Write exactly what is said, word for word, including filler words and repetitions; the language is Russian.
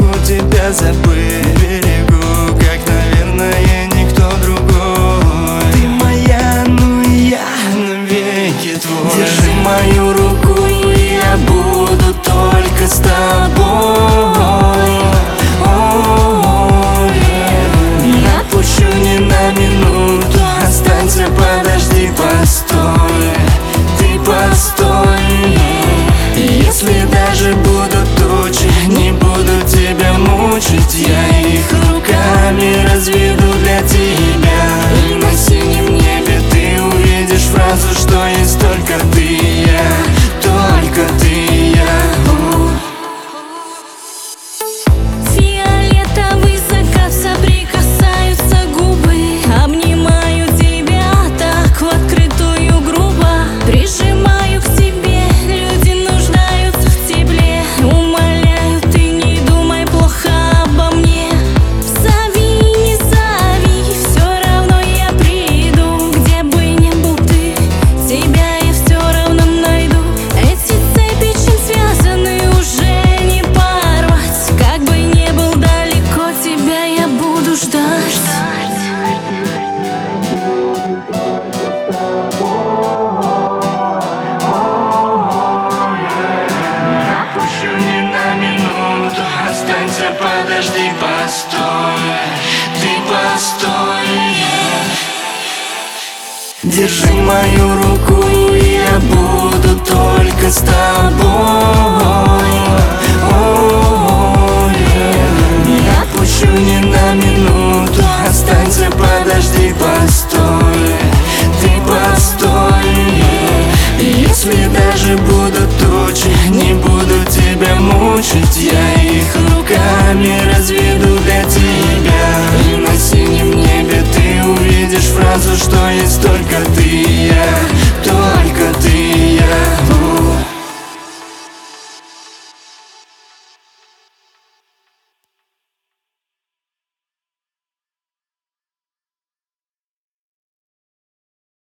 могу тебя забыть. Берегу, как, наверное, никто другой. Ты моя, ну и я навеки твой. Держи мою руку, и я буду только с тобой. О, не отпущу ни на минуту. Останься, подожди, постой. Ты постой. Если даже будут тучи, не буду тебя мучить. Я их руками разведу для тебя. И на синем небе ты увидишь фразу, что есть только ты и я, только ты и я. Фиолетовый закат, соприкасаются губы. Обнимаю тебя так в открытую грубо. Прижимаю к себе, люди нуждаются в тепле. Умоляю, ты не думай плохо обо мне. Зови, не зови, все равно я приду. Где бы ни был ты, тебя я все равно найду. Эти цепи, чем связаны, уже не порвать. Как бы ни был далеко, тебя я буду ждать. Отпущу ни на минуту. Останься, подожди, постой. Ты постой. Держи мою руку, и я буду только с тобой. О,